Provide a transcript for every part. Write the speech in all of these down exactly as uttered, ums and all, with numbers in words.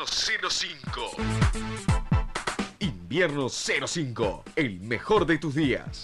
cero cinco. Invierno cero cinco, el mejor de tus días.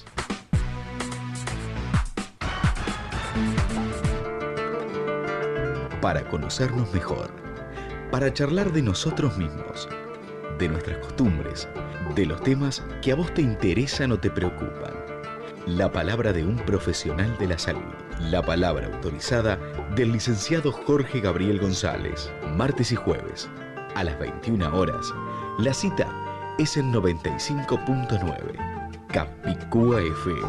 Para conocernos mejor, para charlar de nosotros mismos, de nuestras costumbres, de los temas que a vos te interesan o te preocupan. La palabra de un profesional de la salud. La palabra autorizada del licenciado Jorge Gabriel González. Martes y jueves, a las veintiuna horas. La cita es en noventa y cinco punto nueve. Capicúa F M.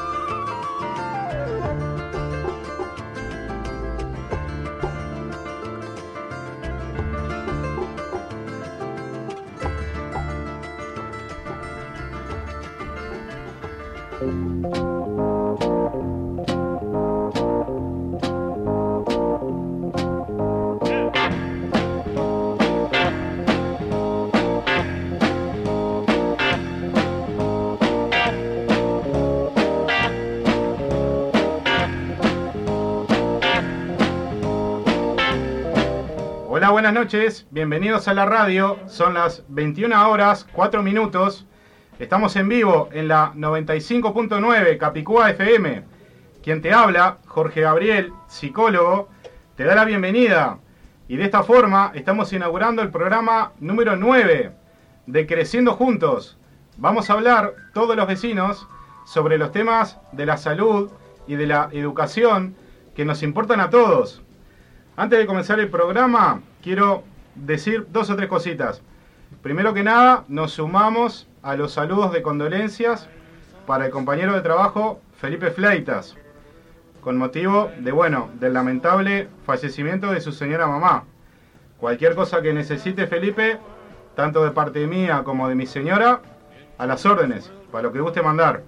Buenas noches, bienvenidos a la radio. Son las veintiuna horas, cuatro minutos. Estamos en vivo en la noventa y cinco punto nueve Capicúa F M. Quien te habla, Jorge Gabriel, psicólogo, te da la bienvenida. Y de esta forma estamos inaugurando el programa número nueve de Creciendo Juntos. Vamos a hablar, todos los vecinos, sobre los temas de la salud y de la educación que nos importan a todos. Antes de comenzar el programa, quiero decir dos o tres cositas. Primero que nada, nos sumamos a los saludos de condolencias para el compañero de trabajo Felipe Fleitas, con motivo de, bueno, del lamentable fallecimiento de su señora mamá. Cualquier cosa que necesite Felipe, tanto de parte mía como de mi señora, a las órdenes, para lo que guste mandar.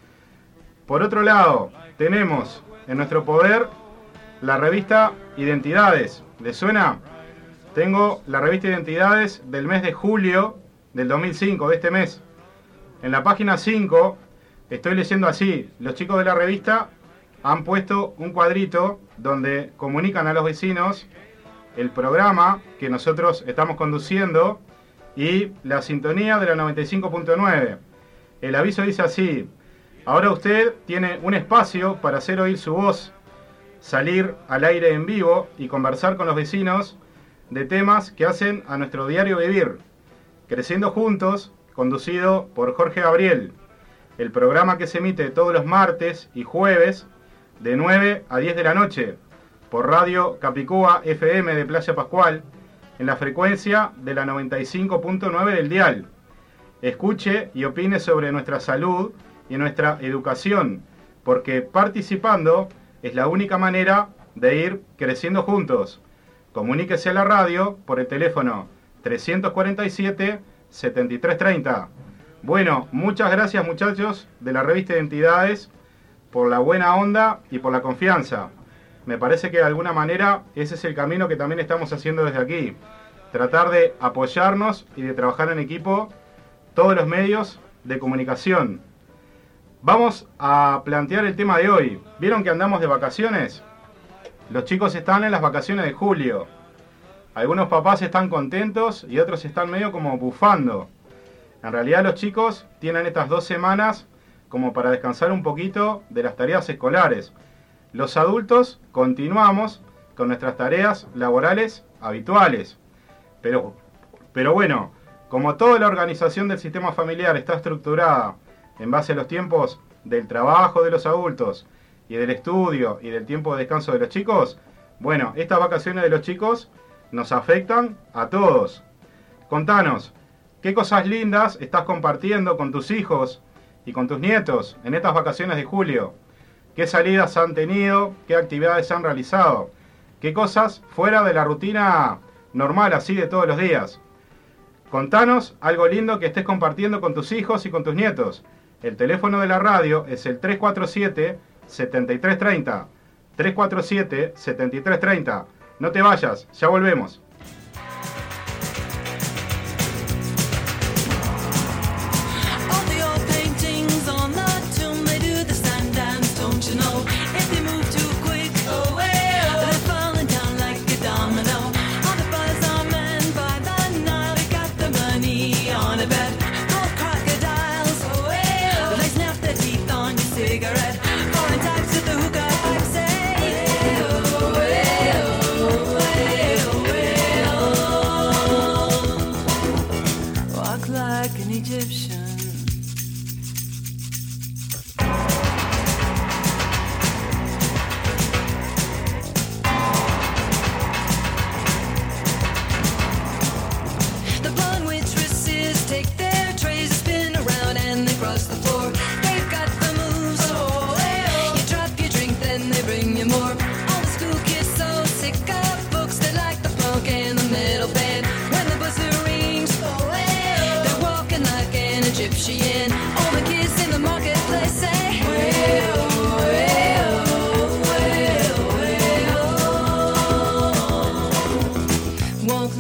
Por otro lado, tenemos en nuestro poder la revista Identidades. ¿Les suena? Tengo la revista Identidades del mes de julio del dos mil cinco, de este mes. En la página cinco estoy leyendo así: los chicos de la revista han puesto un cuadrito donde comunican a los vecinos el programa que nosotros estamos conduciendo y la sintonía de la noventa y cinco punto nueve. El aviso dice así: ahora usted tiene un espacio para hacer oír su voz, salir al aire en vivo y conversar con los vecinos de temas que hacen a nuestro diario vivir. Creciendo Juntos, conducido por Jorge Gabriel. El programa que se emite todos los martes y jueves de nueve a diez de la noche por Radio Capicúa F M de Playa Pascual en la frecuencia de la noventa y cinco punto nueve del dial. Escuche y opine sobre nuestra salud y nuestra educación, porque participando es la única manera de ir creciendo juntos. Comuníquese a la radio por el teléfono trescientos cuarenta y siete, setenta y tres treinta. Bueno, muchas gracias muchachos de la revista Identidades por la buena onda y por la confianza. Me parece que de alguna manera ese es el camino que también estamos haciendo desde aquí. Tratar de apoyarnos y de trabajar en equipo todos los medios de comunicación. Vamos a plantear el tema de hoy. ¿Vieron que andamos de vacaciones? Los chicos están en las vacaciones de julio. Algunos papás están contentos y otros están medio como bufando. En realidad los chicos tienen estas dos semanas como para descansar un poquito de las tareas escolares. Los adultos continuamos con nuestras tareas laborales habituales. Pero, pero bueno, como toda la organización del sistema familiar está estructurada en base a los tiempos del trabajo de los adultos y del estudio y del tiempo de descanso de los chicos, bueno, estas vacaciones de los chicos nos afectan a todos. Contanos, ¿qué cosas lindas estás compartiendo con tus hijos y con tus nietos en estas vacaciones de julio? ¿Qué salidas han tenido? ¿Qué actividades han realizado? ¿Qué cosas fuera de la rutina normal así de todos los días? Contanos algo lindo que estés compartiendo con tus hijos y con tus nietos. El teléfono de la radio es el tres cuatro siete, setenta y tres treinta. tres cuatro siete, setenta y tres treinta. No te vayas, ya volvemos. Falling down like a domino. All the buzz are men by the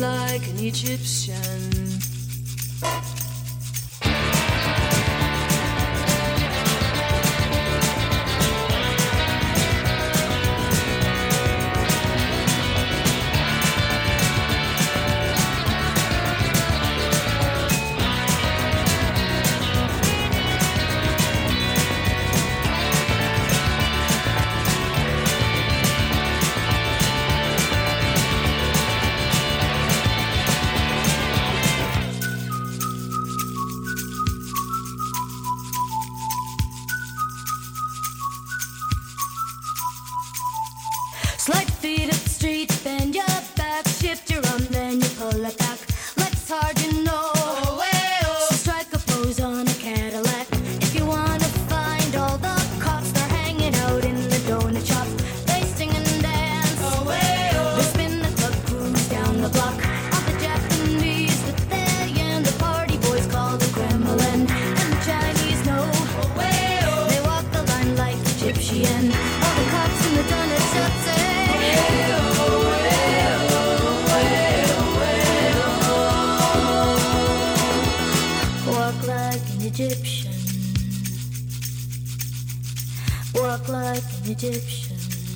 like an Egyptian. Slide feet up the street, bend your back, shift your arm, then you pull it back. Let's hard, you know. Oh, hey, oh. So strike a pose on a Cadillac. If you wanna find all the cops, they're hanging out in the donut shop. They sing and dance. Oh, hey, oh. They spin the club, cruise down the block. All the Japanese with their yen, the party boys call the Kremlin, and the Chinese know. Oh, hey, oh. They walk the line like Egyptian. All the cops in the donut shop say. Walk like an Egyptian. Walk like an Egyptian.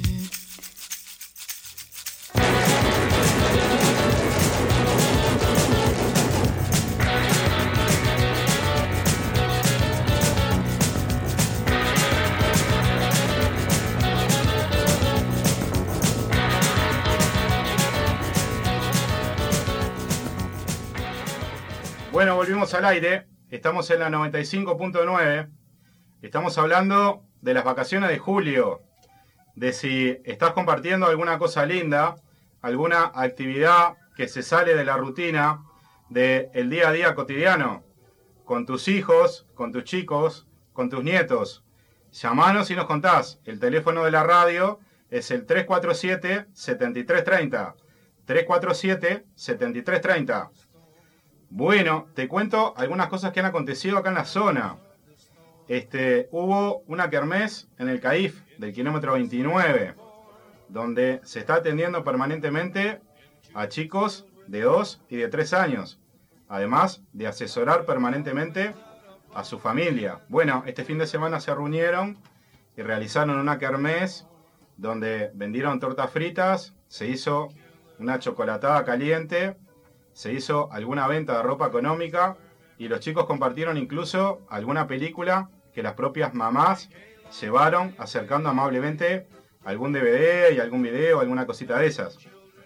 Bueno, volvimos al aire. Estamos en la noventa y cinco punto nueve. Estamos hablando de las vacaciones de julio. De si estás compartiendo alguna cosa linda, alguna actividad que se sale de la rutina del día a día cotidiano. Con tus hijos, con tus chicos, con tus nietos. Llamanos y nos contás. El teléfono de la radio es el tres cuatro siete, siete tres tres cero. tres cuatro siete, siete tres tres cero. Bueno, te cuento algunas cosas que han acontecido acá en la zona. Este, hubo una kermés en el CAIF del kilómetro veintinueve, donde se está atendiendo permanentemente a chicos de dos y de tres años, además de asesorar permanentemente a su familia. Bueno, este fin de semana se reunieron y realizaron una kermés donde vendieron tortas fritas, se hizo una chocolatada caliente, se hizo alguna venta de ropa económica y los chicos compartieron incluso alguna película que las propias mamás llevaron acercando amablemente algún D V D y algún video, alguna cosita de esas.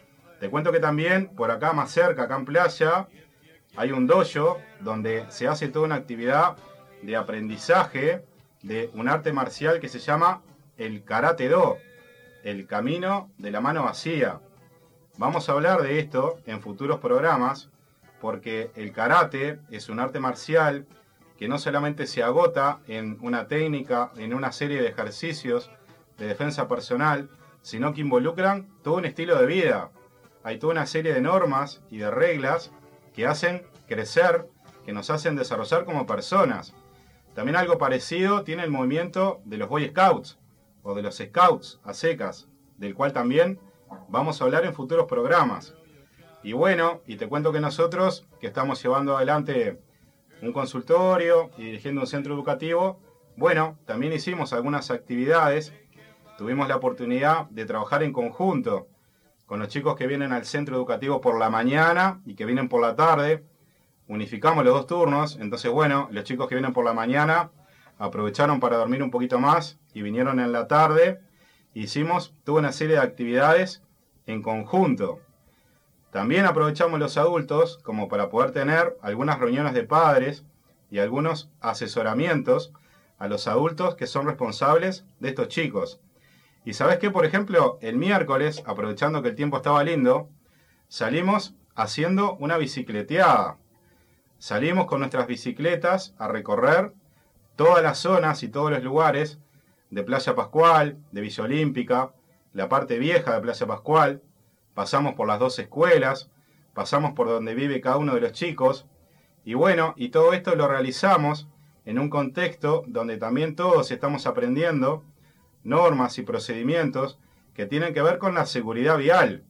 Te cuento que también por acá más cerca, acá en Playa, hay un dojo donde se hace toda una actividad de aprendizaje de un arte marcial que se llama el Karate Do, el camino de la mano vacía. Vamos a hablar de esto en futuros programas, porque el karate es un arte marcial que no solamente se agota en una técnica, en una serie de ejercicios de defensa personal, sino que involucran todo un estilo de vida. Hay toda una serie de normas y de reglas que hacen crecer, que nos hacen desarrollar como personas. También algo parecido tiene el movimiento de los Boy Scouts o de los Scouts a secas, del cual también vamos a hablar en futuros programas. Y bueno, y te cuento que nosotros, que estamos llevando adelante un consultorio y dirigiendo un centro educativo, bueno, también hicimos algunas actividades. Tuvimos la oportunidad de trabajar en conjunto con los chicos que vienen al centro educativo por la mañana y que vienen por la tarde. Unificamos los dos turnos, entonces bueno, los chicos que vienen por la mañana aprovecharon para dormir un poquito más y vinieron en la tarde. Hicimos toda una serie de actividades en conjunto. También aprovechamos los adultos como para poder tener algunas reuniones de padres y algunos asesoramientos a los adultos que son responsables de estos chicos. Y ¿sabes qué? Por ejemplo, el miércoles, aprovechando que el tiempo estaba lindo, salimos haciendo una bicicleteada. Salimos con nuestras bicicletas a recorrer todas las zonas y todos los lugares de Playa Pascual, de Villa Olímpica, la parte vieja de Playa Pascual. Pasamos por las dos escuelas, pasamos por donde vive cada uno de los chicos. Y bueno, y todo esto lo realizamos en un contexto donde también todos estamos aprendiendo normas y procedimientos que tienen que ver con la seguridad vial.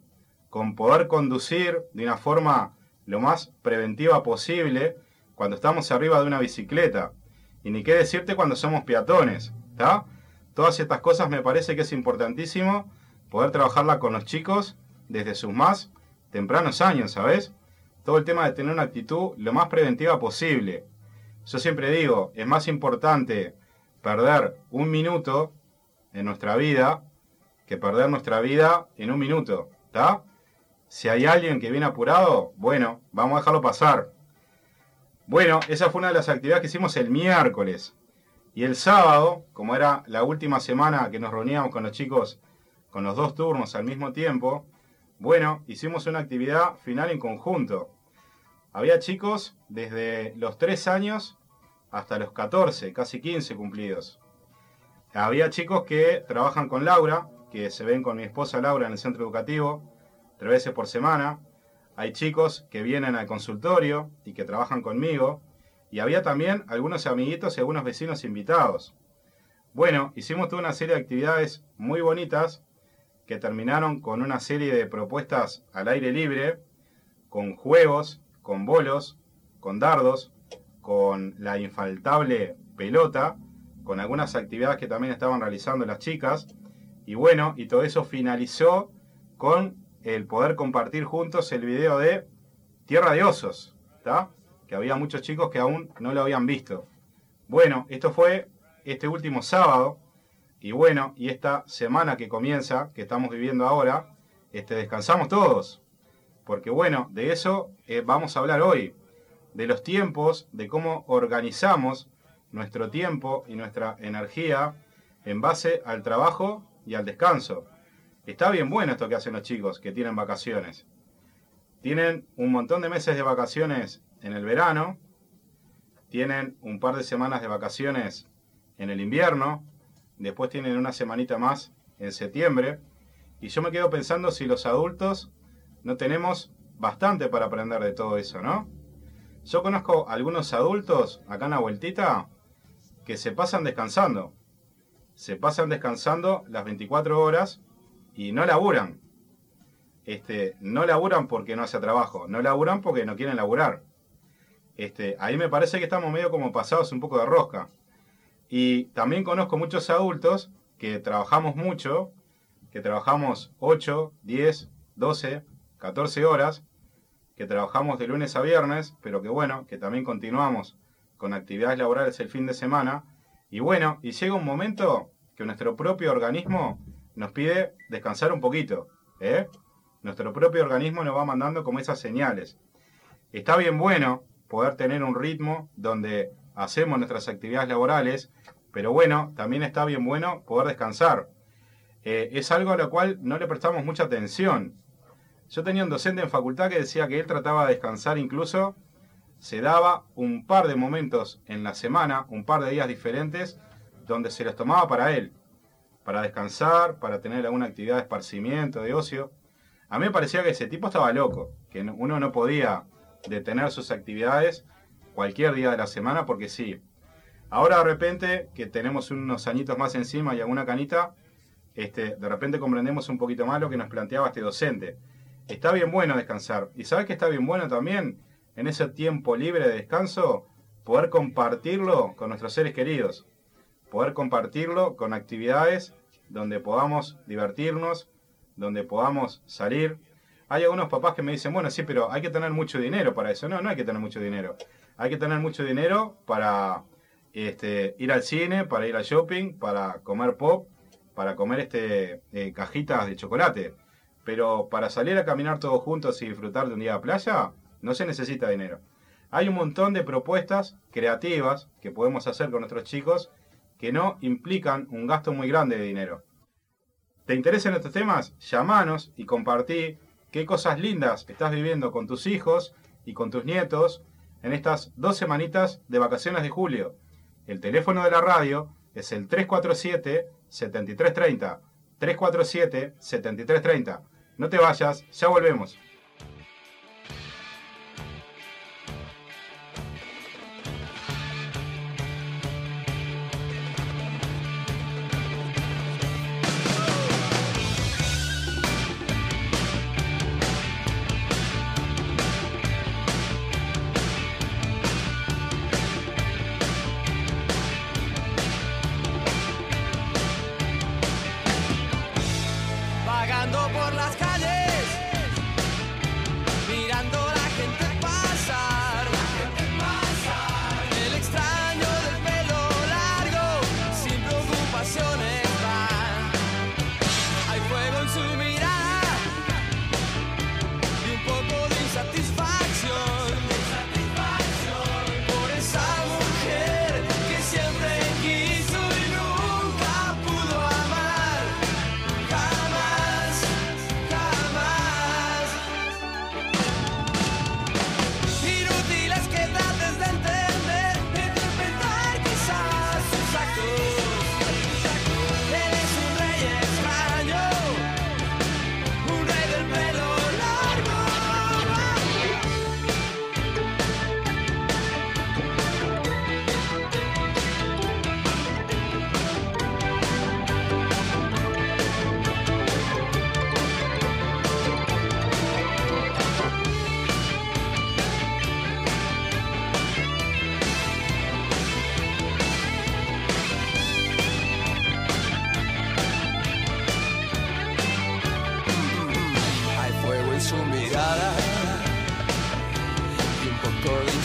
con poder conducir de una forma lo más preventiva posible cuando estamos arriba de una bicicleta. Y ni qué decirte cuando somos peatones, ¿está? Todas estas cosas me parece que es importantísimo poder trabajarla con los chicos desde sus más tempranos años, ¿sabes? Todo el tema de tener una actitud lo más preventiva posible. Yo siempre digo, es más importante perder un minuto en nuestra vida que perder nuestra vida en un minuto, ¿está? Si hay alguien que viene apurado, bueno, vamos a dejarlo pasar. Bueno, esa fue una de las actividades que hicimos el miércoles. Y el sábado, como era la última semana que nos reuníamos con los chicos con los dos turnos al mismo tiempo, bueno, hicimos una actividad final en conjunto. Había chicos desde los tres años hasta los catorce, casi quince cumplidos. Había chicos que trabajan con Laura, que se ven con mi esposa Laura en el centro educativo, tres veces por semana. Hay chicos que vienen al consultorio y que trabajan conmigo. Y había también algunos amiguitos y algunos vecinos invitados. Bueno, hicimos toda una serie de actividades muy bonitas que terminaron con una serie de propuestas al aire libre, con juegos, con bolos, con dardos, con la infaltable pelota, con algunas actividades que también estaban realizando las chicas. Y bueno, y todo eso finalizó con el poder compartir juntos el video de Tierra de Osos, ¿está? Que había muchos chicos que aún no lo habían visto. Bueno, esto fue este último sábado, y bueno, y esta semana que comienza, que estamos viviendo ahora, este, descansamos todos, porque bueno, de eso eh, vamos a hablar hoy, de los tiempos, de cómo organizamos nuestro tiempo y nuestra energía en base al trabajo y al descanso. Está bien bueno esto que hacen los chicos que tienen vacaciones. Tienen un montón de meses de vacaciones en el verano, tienen un par de semanas de vacaciones en el invierno, después tienen una semanita más en septiembre, y yo me quedo pensando si los adultos no tenemos bastante para aprender de todo eso, ¿no? Yo conozco algunos adultos acá en la vueltita que se pasan descansando, se pasan descansando las veinticuatro horas y no laburan. Este, no laburan porque no hace trabajo, no laburan porque no quieren laburar. Este, ahí me parece que estamos medio como pasados un poco de rosca. Y también conozco muchos adultos que trabajamos mucho, que trabajamos ocho, diez, doce, catorce horas, que trabajamos de lunes a viernes, pero que bueno, que también continuamos con actividades laborales el fin de semana. Y bueno, y llega un momento que nuestro propio organismo nos pide descansar un poquito, ¿eh? Nuestro propio organismo nos va mandando como esas señales. Está bien bueno poder tener un ritmo donde hacemos nuestras actividades laborales, pero bueno, también está bien bueno poder descansar. Eh, es algo a lo cual no le prestamos mucha atención. Yo tenía un docente en facultad que decía que él trataba de descansar, incluso se daba un par de momentos en la semana, un par de días diferentes, donde se los tomaba para él, para descansar, para tener alguna actividad de esparcimiento, de ocio. A mí me parecía que ese tipo estaba loco, que uno no podía detener sus actividades cualquier día de la semana porque sí. Ahora de repente, que tenemos unos añitos más encima y alguna canita, este, de repente comprendemos un poquito más lo que nos planteaba este docente. Está bien bueno descansar. ¿Y sabes que está bien bueno también? En ese tiempo libre de descanso, poder compartirlo con nuestros seres queridos. Poder compartirlo con actividades donde podamos divertirnos, donde podamos salir. Hay algunos papás que me dicen, bueno, sí, pero hay que tener mucho dinero para eso. No, no hay que tener mucho dinero. Hay que tener mucho dinero para este, ir al cine, para ir al shopping, para comer pop, para comer este, eh, cajitas de chocolate. Pero para salir a caminar todos juntos y disfrutar de un día de playa, no se necesita dinero. Hay un montón de propuestas creativas que podemos hacer con nuestros chicos que no implican un gasto muy grande de dinero. ¿Te interesan estos temas? Llamanos y compartí qué cosas lindas estás viviendo con tus hijos y con tus nietos en estas dos semanitas de vacaciones de julio. El teléfono de la radio es el tres cuatro siete, siete tres tres cero. tres cuatro siete, siete tres tres cero. No te vayas, ya volvemos.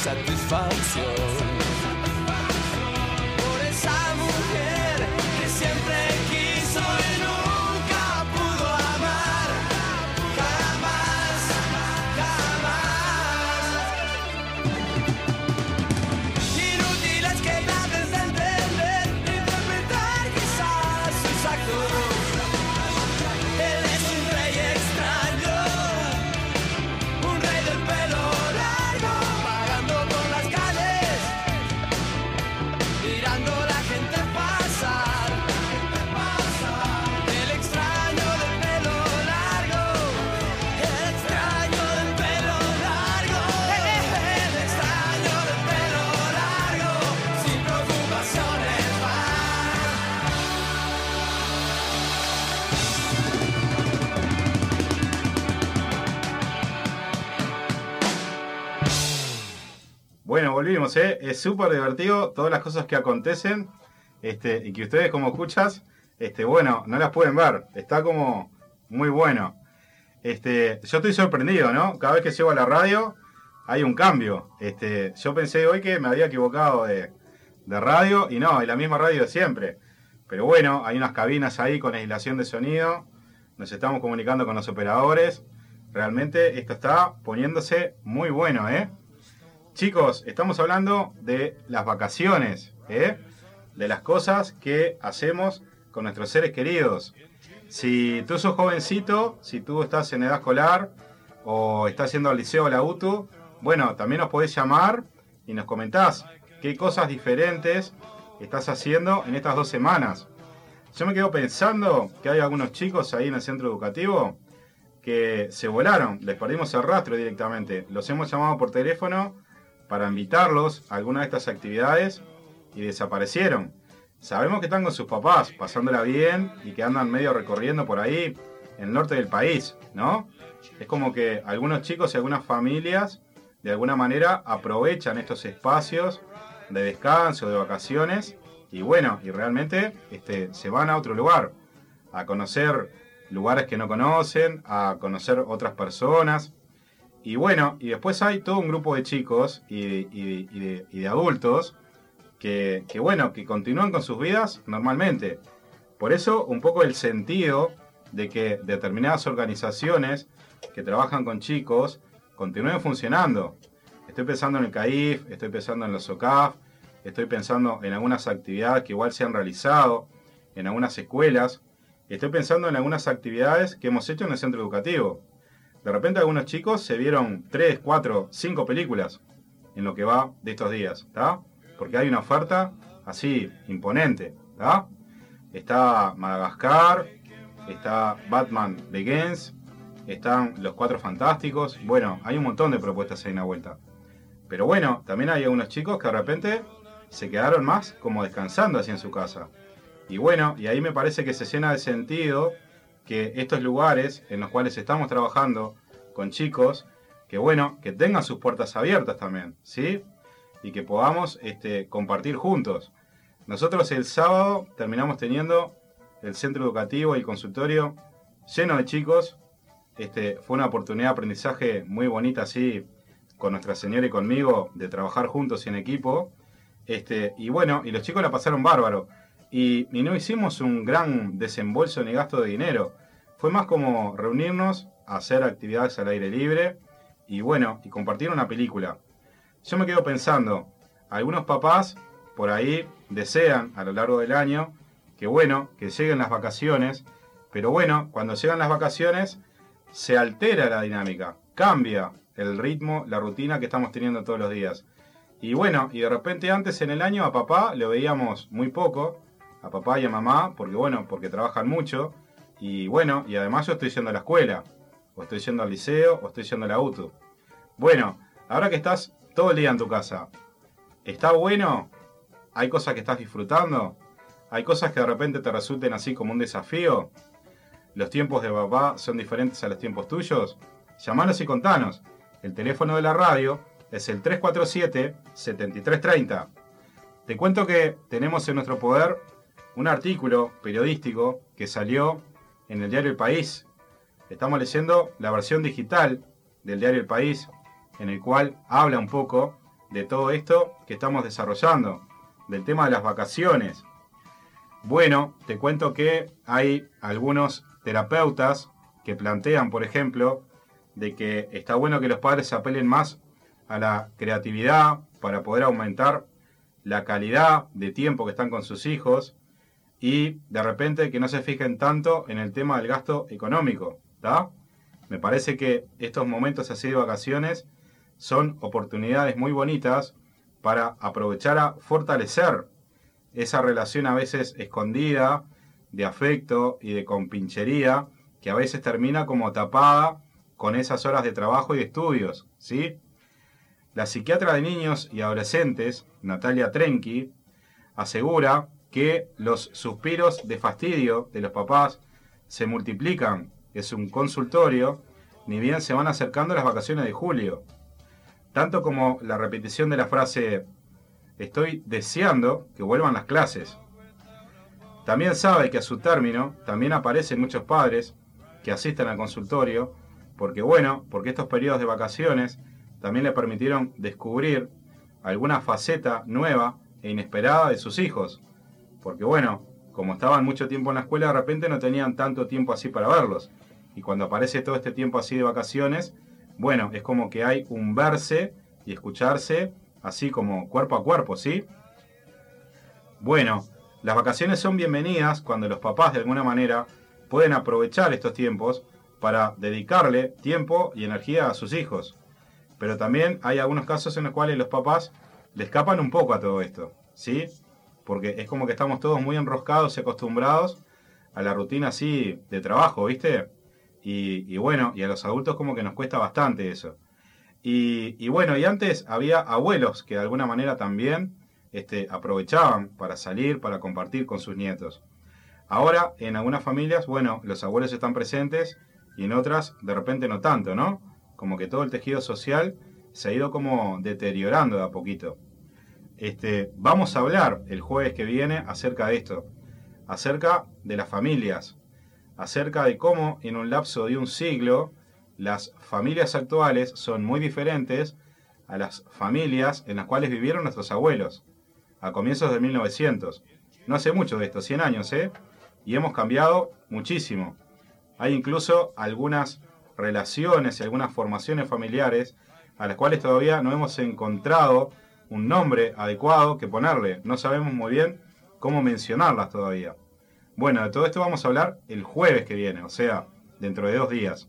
satisfacción. Por esa mujer que siempre quiso y nunca pudo amar, jamás, jamás. Inútiles que trates de entender, interpretar quizás sus actos. Él es un rey extraño, un rey del pelo largo, vagando por las calles, mirando la gente pasar. El extraño del pelo largo, el extraño del pelo largo, el extraño del pelo largo, sin preocupaciones va. Bueno, volvimos, ¿eh? Es súper divertido todas las cosas que acontecen este, y que ustedes como escuchas, este, bueno, no las pueden ver. Está como muy bueno. Este, yo estoy sorprendido, ¿no? Cada vez que llego a la radio hay un cambio. Este, yo pensé hoy que me había equivocado de, de radio y no, es la misma radio de siempre. Pero bueno, hay unas cabinas ahí con aislación de sonido. Nos estamos comunicando con los operadores. Realmente esto está poniéndose muy bueno, ¿eh? Chicos, estamos hablando de las vacaciones, ¿eh? De las cosas que hacemos con nuestros seres queridos. Si tú sos jovencito, si tú estás en edad escolar o estás yendo al liceo o la U T U, bueno, también nos podés llamar y nos comentás qué cosas diferentes estás haciendo en estas dos semanas. Yo me quedo pensando que hay algunos chicos ahí en el centro educativo que se volaron, les perdimos el rastro directamente. Los hemos llamado por teléfono para invitarlos a alguna de estas actividades y desaparecieron. Sabemos que están con sus papás, pasándola bien y que andan medio recorriendo por ahí en el norte del país, ¿no? Es como que algunos chicos y algunas familias de alguna manera aprovechan estos espacios de descanso, de vacaciones y bueno, y realmente este, se van a otro lugar, a conocer lugares que no conocen, a conocer otras personas. Y bueno, y después hay todo un grupo de chicos y de, y de, y de, y de adultos que, que, bueno, que continúan con sus vidas normalmente. Por eso, un poco el sentido de que determinadas organizaciones que trabajan con chicos continúen funcionando. Estoy pensando en el C A I F, estoy pensando en los O C A F, estoy pensando en algunas actividades que igual se han realizado en algunas escuelas, estoy pensando en algunas actividades que hemos hecho en el centro educativo. De repente algunos chicos se vieron tres, cuatro, cinco películas en lo que va de estos días, ¿está? Porque hay una oferta así imponente, ¿está? Está Madagascar, está Batman Begins, están Los Cuatro Fantásticos. Bueno, hay un montón de propuestas ahí en la vuelta. Pero bueno, también hay algunos chicos que de repente se quedaron más como descansando así en su casa. Y bueno, y ahí me parece que se llena de sentido que estos lugares en los cuales estamos trabajando con chicos, que bueno, que tengan sus puertas abiertas también, ¿sí? Y que podamos este, compartir juntos. Nosotros el sábado terminamos teniendo el centro educativo y el consultorio lleno de chicos. Este, fue una oportunidad de aprendizaje muy bonita así, con Nuestra Señora y conmigo, de trabajar juntos y en equipo. Este, y bueno, y los chicos la pasaron bárbaro. Y, y no hicimos un gran desembolso ni gasto de dinero. Fue más como reunirnos, hacer actividades al aire libre y bueno, y compartir una película. Yo me quedo pensando, algunos papás por ahí desean a lo largo del año que bueno, que lleguen las vacaciones, pero bueno, cuando llegan las vacaciones se altera la dinámica, cambia el ritmo, la rutina que estamos teniendo todos los días. Y bueno, y de repente antes en el año a papá lo veíamos muy poco, a papá y a mamá, porque bueno, porque trabajan mucho, y bueno, y además yo estoy yendo a la escuela, o estoy yendo al liceo, o estoy yendo a la U T U. Bueno, ahora que estás todo el día en tu casa, ¿está bueno? ¿Hay cosas que estás disfrutando? ¿Hay cosas que de repente te resulten así como un desafío? ¿Los tiempos de papá son diferentes a los tiempos tuyos? Llamanos y contanos. El teléfono de la radio es el tres cuatro siete, siete tres tres cero. Te cuento que tenemos en nuestro poder un artículo periodístico que salió en el diario El País. Estamos leyendo la versión digital del diario El País, en el cual habla un poco de todo esto que estamos desarrollando, del tema de las vacaciones. Bueno, te cuento que hay algunos terapeutas que plantean, por ejemplo, de que está bueno que los padres se apelen más a la creatividad para poder aumentar la calidad de tiempo que están con sus hijos y de repente que no se fijen tanto en el tema del gasto económico, ¿tá? Me parece que estos momentos así de vacaciones son oportunidades muy bonitas para aprovechar a fortalecer esa relación a veces escondida de afecto y de compinchería que a veces termina como tapada con esas horas de trabajo y de estudios, ¿sí? La psiquiatra de niños y adolescentes, Natalia Trenki, asegura que los suspiros de fastidio de los papás se multiplican. Es un consultorio, ni bien se van acercando las vacaciones de julio. Tanto como la repetición de la frase, estoy deseando que vuelvan las clases. También sabe que a su término también aparecen muchos padres que asisten al consultorio, porque bueno, porque estos periodos de vacaciones también le permitieron descubrir alguna faceta nueva e inesperada de sus hijos. Porque bueno, como estaban mucho tiempo en la escuela, de repente no tenían tanto tiempo así para verlos. Y cuando aparece todo este tiempo así de vacaciones, bueno, es como que hay un verse y escucharse así como cuerpo a cuerpo, ¿sí? Bueno, las vacaciones son bienvenidas cuando los papás de alguna manera pueden aprovechar estos tiempos para dedicarle tiempo y energía a sus hijos. Pero también hay algunos casos en los cuales los papás le escapan un poco a todo esto, ¿sí? Porque es como que estamos todos muy enroscados y acostumbrados a la rutina así de trabajo, ¿viste? Y, y bueno, y a los adultos como que nos cuesta bastante eso. Y, y bueno, y antes había abuelos que de alguna manera también este, aprovechaban para salir, para compartir con sus nietos. Ahora, en algunas familias, bueno, los abuelos están presentes y en otras de repente no tanto, ¿no? Como que todo el tejido social se ha ido como deteriorando de a poquito. Este, vamos a hablar el jueves que viene acerca de esto, acerca de las familias, acerca de cómo en un lapso de un siglo las familias actuales son muy diferentes a las familias en las cuales vivieron nuestros abuelos, a comienzos de mil novecientos. No hace mucho de esto, cien años, ¿eh? Y hemos cambiado muchísimo. Hay incluso algunas relaciones y algunas formaciones familiares a las cuales todavía no hemos encontrado un nombre adecuado que ponerle. No sabemos muy bien cómo mencionarlas todavía. Bueno, de todo esto vamos a hablar el jueves que viene, o sea, dentro de dos días.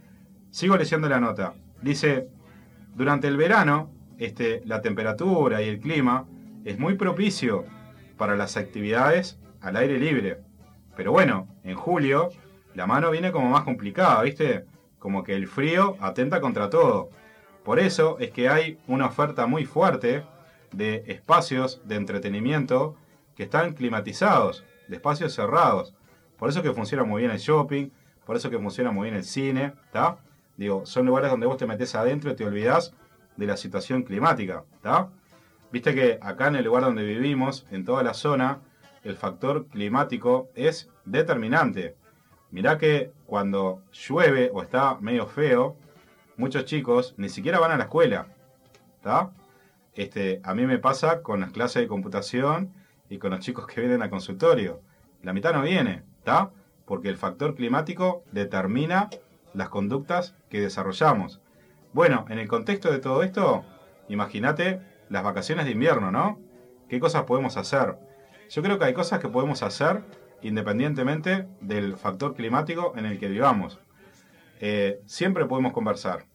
Sigo leyendo la nota. Dice, durante el verano, este, la temperatura y el clima es muy propicio para las actividades al aire libre. Pero bueno, en julio la mano viene como más complicada, ¿viste? Como que el frío atenta contra todo. Por eso es que hay una oferta muy fuerte de espacios de entretenimiento que están climatizados, de espacios cerrados. Por eso que funciona muy bien el shopping, por eso que funciona muy bien el cine, ¿está? Digo, son lugares donde vos te metés adentro y te olvidás de la situación climática, ¿está? Viste que acá en el lugar donde vivimos, en toda la zona, el factor climático es determinante. Mirá que cuando llueve o está medio feo, muchos chicos ni siquiera van a la escuela, ¿está? Este, a mí me pasa con las clases de computación y con los chicos que vienen al consultorio. La mitad no viene, ¿está? Porque el factor climático determina las conductas que desarrollamos. Bueno, en el contexto de todo esto, imagínate las vacaciones de invierno, ¿no? ¿Qué cosas podemos hacer? Yo creo que hay cosas que podemos hacer independientemente del factor climático en el que vivamos. Eh, siempre podemos conversar.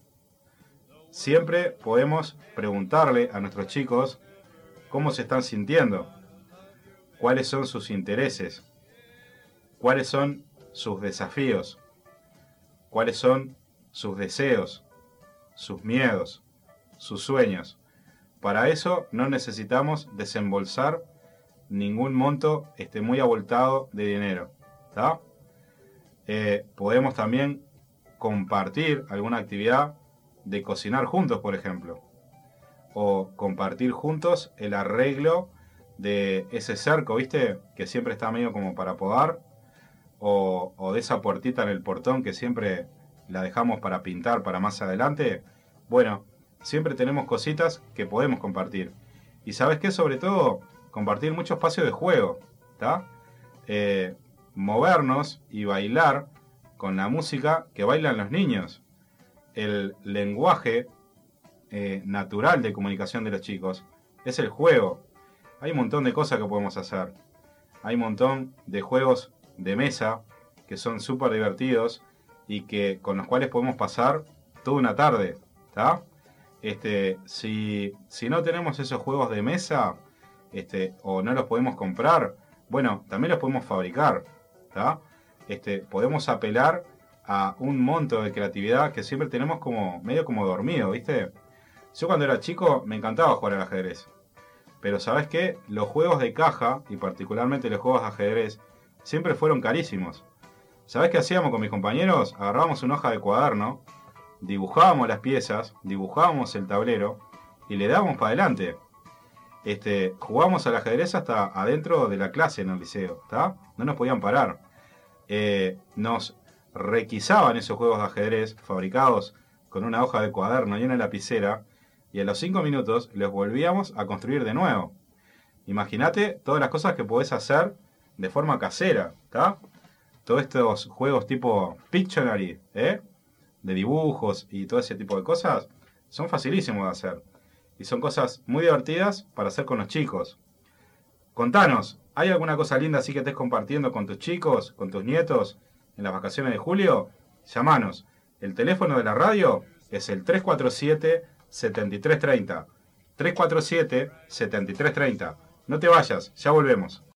Siempre podemos preguntarle a nuestros chicos cómo se están sintiendo, cuáles son sus intereses, cuáles son sus desafíos, cuáles son sus deseos, sus miedos, sus sueños. Para eso no necesitamos desembolsar ningún monto este, muy abultado de dinero, ¿tá? Eh, podemos también compartir alguna actividad de cocinar juntos, por ejemplo, o compartir juntos el arreglo de ese cerco, ¿viste? Que siempre está medio como para podar, o, o de esa puertita en el portón que siempre la dejamos para pintar para más adelante. Bueno, siempre tenemos cositas que podemos compartir. Y ¿sabes qué? Sobre todo, compartir mucho espacio de juego, ¿está? Eh, movernos y bailar con la música que bailan los niños. El lenguaje eh, natural de comunicación de los chicos es el juego. Hay un montón de cosas que podemos hacer. Hay un montón de juegos de mesa que son súper divertidos y que con los cuales podemos pasar toda una tarde, ¿tá? Este, si, si no tenemos esos juegos de mesa, este, o no los podemos comprar, bueno, también los podemos fabricar, ¿tá? Este, podemos apelar a un monto de creatividad que siempre tenemos como medio como dormido, ¿viste? Yo cuando era chico me encantaba jugar al ajedrez. Pero ¿sabes qué? Los juegos de caja, y particularmente los juegos de ajedrez, siempre fueron carísimos. ¿Sabés qué hacíamos con mis compañeros? Agarrábamos una hoja de cuaderno, dibujábamos las piezas, dibujábamos el tablero y le dábamos para adelante. Este, jugábamos al ajedrez hasta adentro de la clase en el liceo, ¿tá? No nos podían parar. Eh, nos requisaban esos juegos de ajedrez fabricados con una hoja de cuaderno y una lapicera, y a los cinco minutos los volvíamos a construir de nuevo. Imagínate todas las cosas que podés hacer de forma casera, ¿tá? Todos estos juegos tipo Pictionary, ¿eh? de dibujos y todo ese tipo de cosas, son facilísimos de hacer. Y son cosas muy divertidas para hacer con los chicos. Contanos, ¿hay alguna cosa linda así que estés compartiendo con tus chicos, con tus nietos, en las vacaciones de julio? Llámanos. El teléfono de la radio es el tres cuatro siete, siete tres tres cero. tres cuatro siete, siete tres tres cero. No te vayas, ya volvemos.